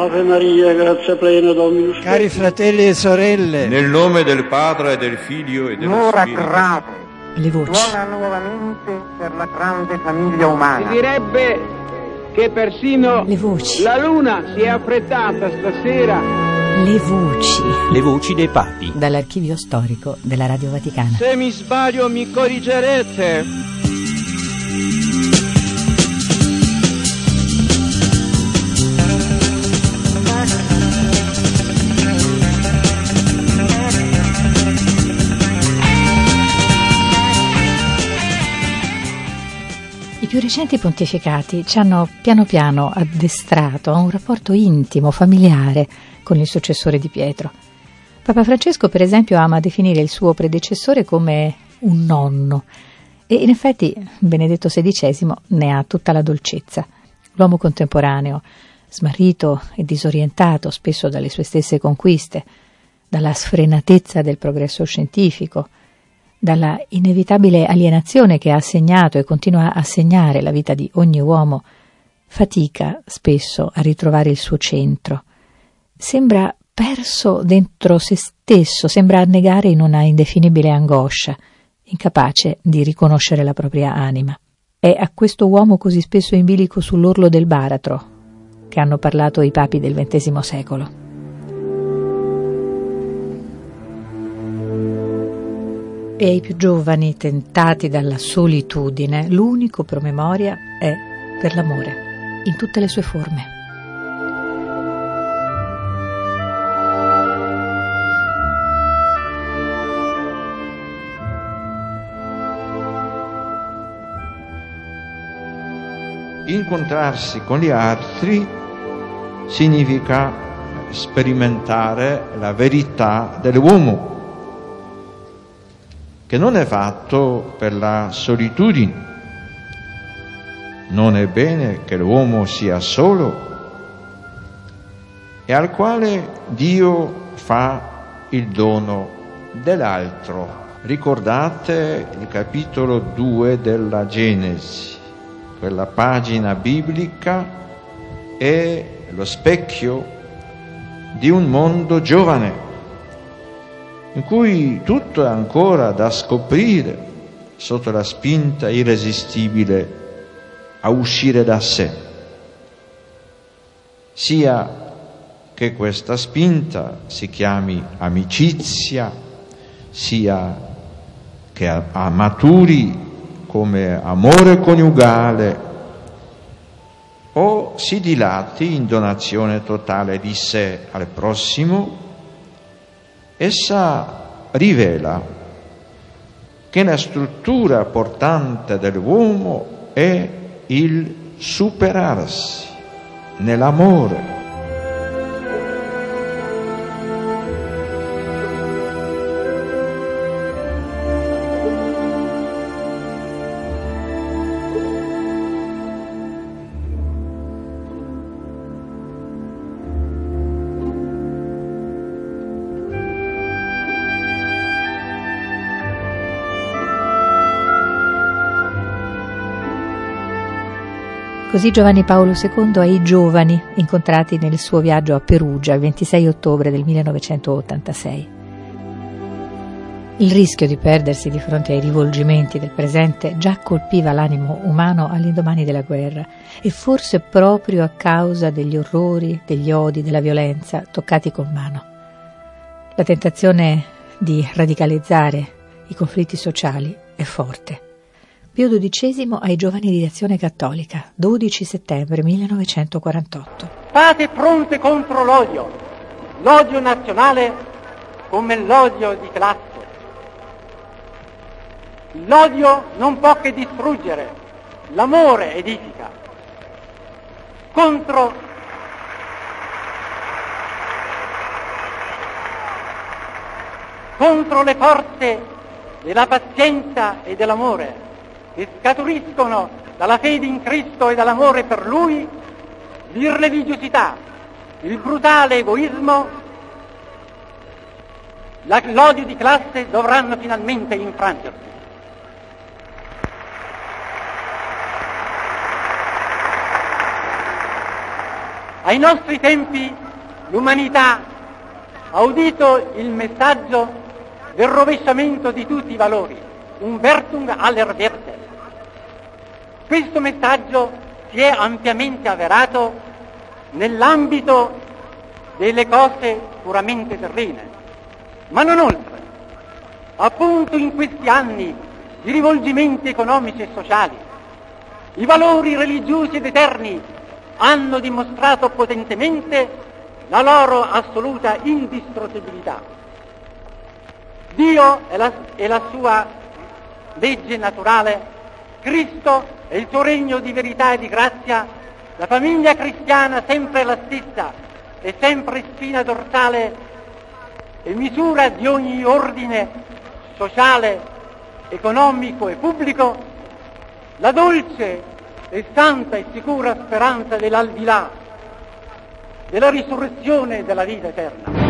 Ave Maria, grazia plena, Dominus tecum. Cari fratelli e sorelle, nel nome del Padre e del Figlio e dello Spirito. grave. Le voci. Suona nuovamente per la grande famiglia umana. Si direbbe che persino le voci. La luna si è affrettata stasera. Le voci. Le voci dei papi. Dall'archivio storico della Radio Vaticana. Se mi sbaglio mi corrigerete. I più recenti pontificati ci hanno piano piano addestrato a un rapporto intimo, familiare con il successore di Pietro. Papa Francesco, per esempio, ama definire il suo predecessore come un nonno e in effetti Benedetto XVI ne ha tutta la dolcezza. L'uomo contemporaneo, smarrito e disorientato spesso dalle sue stesse conquiste, dalla sfrenatezza del progresso scientifico, dalla inevitabile alienazione che ha segnato e continua a segnare la vita di ogni uomo, fatica spesso a ritrovare il suo centro. Sembra perso dentro se stesso, sembra annegare in una indefinibile angoscia, incapace di riconoscere la propria anima. È a questo uomo così spesso in bilico sull'orlo del baratro che hanno parlato i papi del XX secolo. E ai più giovani, tentati dalla solitudine, l'unico promemoria è per l'amore, in tutte le sue forme. Incontrarsi con gli altri significa sperimentare la verità dell'uomo, che non è fatto per la solitudine. Non è bene che l'uomo sia solo e al quale Dio fa il dono dell'altro. Ricordate il capitolo 2 della Genesi, quella pagina biblica è lo specchio di un mondo giovane, in cui tutto è ancora da scoprire sotto la spinta irresistibile a uscire da sé. Sia che questa spinta si chiami amicizia, sia che maturi come amore coniugale o si dilati in donazione totale di sé al prossimo, essa rivela che la struttura portante dell'uomo è il superarsi nell'amore. Così Giovanni Paolo II ai giovani incontrati nel suo viaggio a Perugia il 26 ottobre del 1986. Il rischio di perdersi di fronte ai rivolgimenti del presente già colpiva l'animo umano all'indomani della guerra e forse proprio a causa degli orrori, degli odi, della violenza toccati con mano. La tentazione di radicalizzare i conflitti sociali è forte. Pio XII ai giovani di Azione Cattolica, 12 settembre 1948. Fate fronte contro l'odio nazionale come l'odio di classe. L'odio non può che distruggere, l'amore edifica. Contro le forze della pazienza e dell'amore che scaturiscono dalla fede in Cristo e dall'amore per Lui, l'irreligiosità, il brutale egoismo, l'odio di classe dovranno finalmente infrangersi. Ai nostri tempi l'umanità ha udito il messaggio del rovesciamento di tutti i valori, Umbertum aller Wertes. Questo messaggio si è ampiamente avverato nell'ambito delle cose puramente terrene, ma non oltre. Appunto in questi anni di rivolgimenti economici e sociali, i valori religiosi ed eterni hanno dimostrato potentemente la loro assoluta indistruttibilità. Dio è la sua legge naturale, Cristo è il suo regno di verità e di grazia, la famiglia cristiana sempre la stessa e sempre spina dorsale e misura di ogni ordine sociale, economico e pubblico, la dolce e santa e sicura speranza dell'aldilà, della risurrezione e della vita eterna.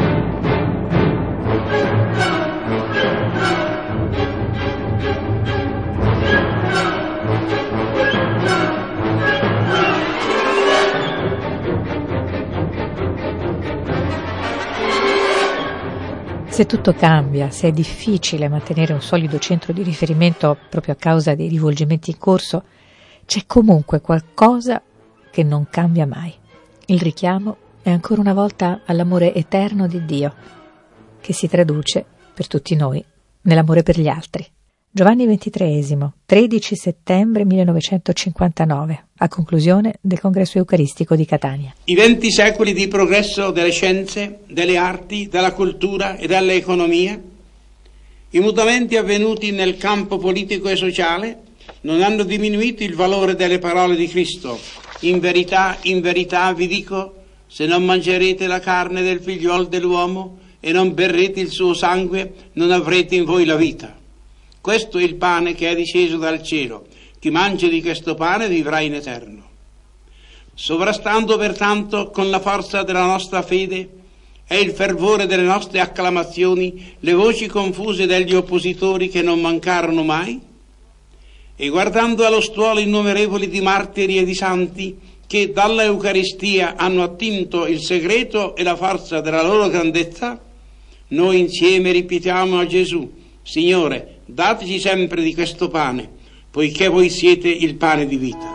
Se tutto cambia, se è difficile mantenere un solido centro di riferimento proprio a causa dei rivolgimenti in corso, c'è comunque qualcosa che non cambia mai. Il richiamo è ancora una volta all'amore eterno di Dio, che si traduce per tutti noi nell'amore per gli altri. Giovanni XXIII, 13 settembre 1959, a conclusione del Congresso Eucaristico di Catania. I 20 secoli di progresso delle scienze, delle arti, della cultura e dell'economia, i mutamenti avvenuti nel campo politico e sociale, non hanno diminuito il valore delle parole di Cristo. In verità vi dico, se non mangerete la carne del figliuolo dell'uomo e non berrete il suo sangue, non avrete in voi la vita. Questo è il pane che è disceso dal cielo. Chi mangia di questo pane vivrà in eterno. Sovrastando pertanto con la forza della nostra fede e il fervore delle nostre acclamazioni le voci confuse degli oppositori che non mancarono mai, e guardando allo stuolo innumerevoli di martiri e di santi che dalla Eucaristia hanno attinto il segreto e la forza della loro grandezza, noi insieme ripetiamo a Gesù: Signore, dateci sempre di questo pane, poiché voi siete il pane di vita.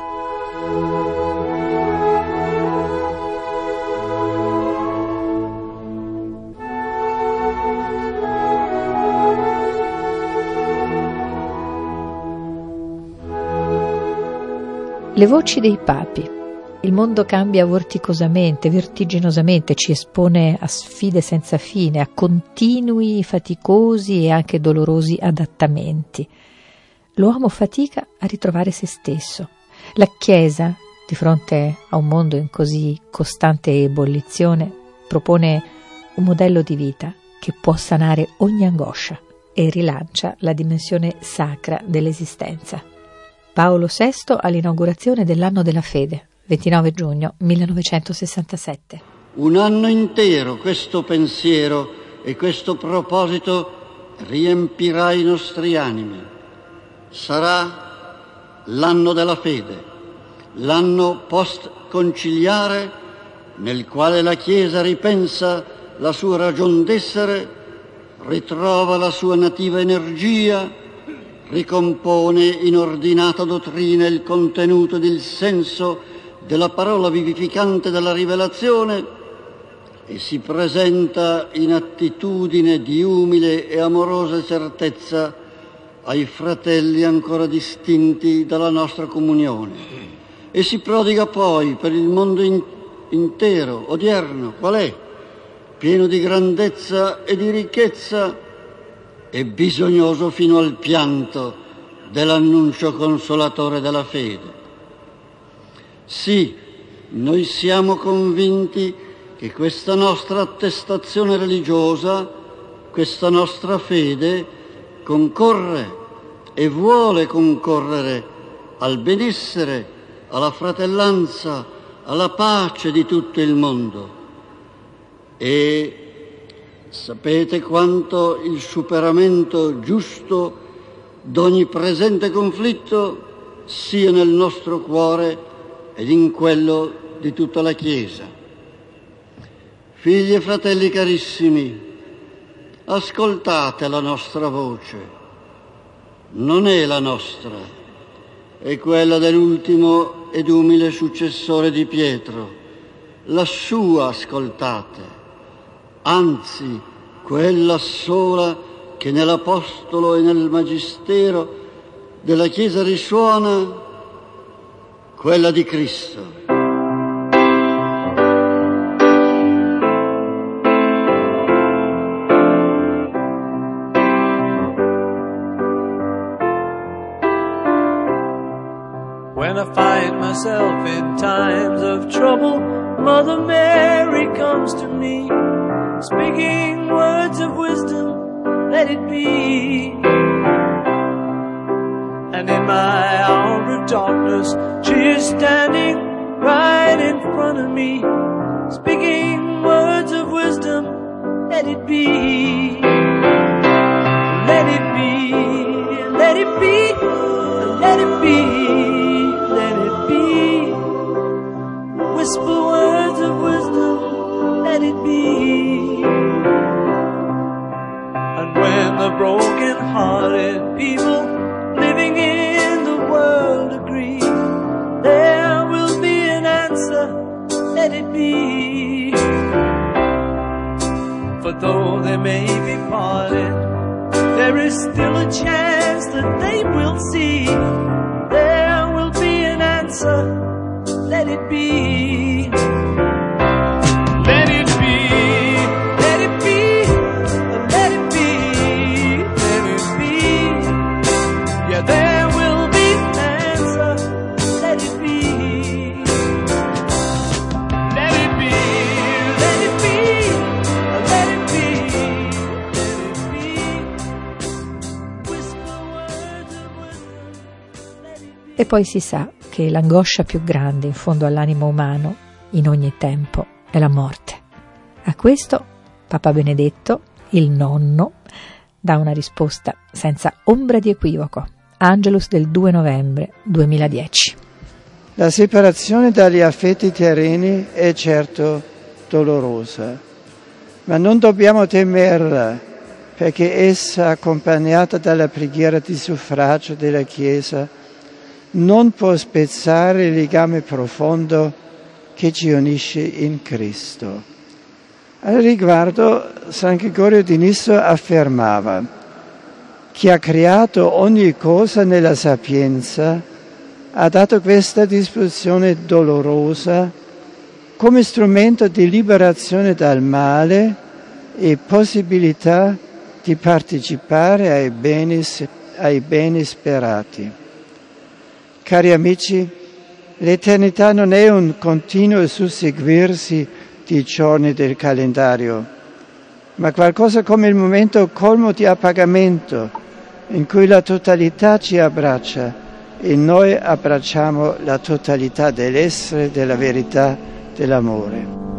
Le voci dei papi. Il mondo cambia vorticosamente, vertiginosamente, ci espone a sfide senza fine, a continui, faticosi e anche dolorosi adattamenti. L'uomo fatica a ritrovare se stesso. La Chiesa, di fronte a un mondo in così costante ebollizione, propone un modello di vita che può sanare ogni angoscia e rilancia la dimensione sacra dell'esistenza. Paolo VI all'inaugurazione dell'anno della fede, 29 giugno 1967. Un anno intero questo pensiero e questo proposito riempirà i nostri animi. Sarà l'anno della fede, l'anno post-conciliare nel quale la Chiesa ripensa la sua ragion d'essere, ritrova la sua nativa energia, ricompone in ordinata dottrina il contenuto ed il senso della parola vivificante della rivelazione e si presenta in attitudine di umile e amorosa certezza ai fratelli ancora distinti dalla nostra comunione e si prodiga poi per il mondo intero, odierno, qual è? Pieno di grandezza e di ricchezza e bisognoso fino al pianto dell'annuncio consolatore della fede. Sì, noi siamo convinti che questa nostra attestazione religiosa, questa nostra fede, concorre e vuole concorrere al benessere, alla fratellanza, alla pace di tutto il mondo. E sapete quanto il superamento giusto d'ogni presente conflitto sia nel nostro cuore ed in quello di tutta la Chiesa. Figli e fratelli carissimi, ascoltate la nostra voce. Non è la nostra, è quella dell'ultimo ed umile successore di Pietro. La sua ascoltate, anzi quella sola che nell'Apostolo e nel Magistero della Chiesa risuona, quella di Cristo. When I find myself in times of trouble, Mother Mary comes to me, speaking words of wisdom, let it be. And in my hour of darkness, she is standing right in front of me, speaking words of wisdom, let it be. Let it be, let it be, let it be, let it be. Whisper words of wisdom, let it be. And when the broken-hearted people living in the world agree, there will be an answer, let it be. For though they may be parted, there is still a chance that they will see. There will be an answer, let it be. Let it be, let it be, let it be, let it be. Yeah, there will be an answer, let it be. Let it be, let it be, let it be, let it be. Whisper words of wisdom, let it be. E poi si sa che l'angoscia più grande in fondo all'animo umano, in ogni tempo, è la morte. A questo Papa Benedetto, il nonno, dà una risposta senza ombra di equivoco. Angelus del 2 novembre 2010. La separazione dagli affetti terreni è certo dolorosa, ma non dobbiamo temerla, perché essa, accompagnata dalla preghiera di suffragio della Chiesa, non può spezzare il legame profondo che ci unisce in Cristo. Al riguardo, San Gregorio di Nyssa affermava: chi ha creato ogni cosa nella sapienza ha dato questa disposizione dolorosa come strumento di liberazione dal male e possibilità di partecipare ai beni sperati. Cari amici, l'eternità non è un continuo susseguirsi di giorni del calendario, ma qualcosa come il momento colmo di appagamento in cui la totalità ci abbraccia e noi abbracciamo la totalità dell'essere, della verità, dell'amore.